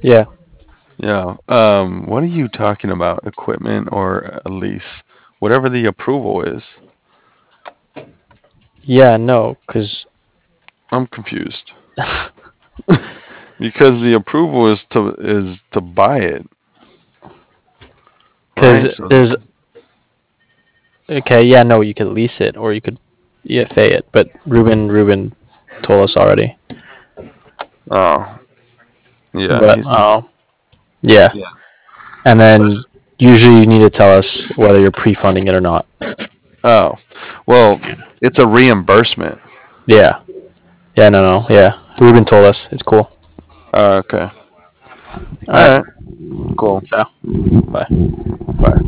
Yeah. Yeah. What are you talking about? Equipment or a lease? Whatever the approval is. Yeah, no, because I'm confused. Because the approval is to buy it, right? So there's okay, yeah, no, you could lease it or you could EFA it, but Ruben told us already. oh yeah, But he's yeah, yeah. and But then usually you need to tell us whether you're pre-funding it or not. oh well, it's a reimbursement. Yeah, yeah, no, yeah. Ruben told us it's cool. Okay. All All right, right. Cool. ciao, bye. Bye.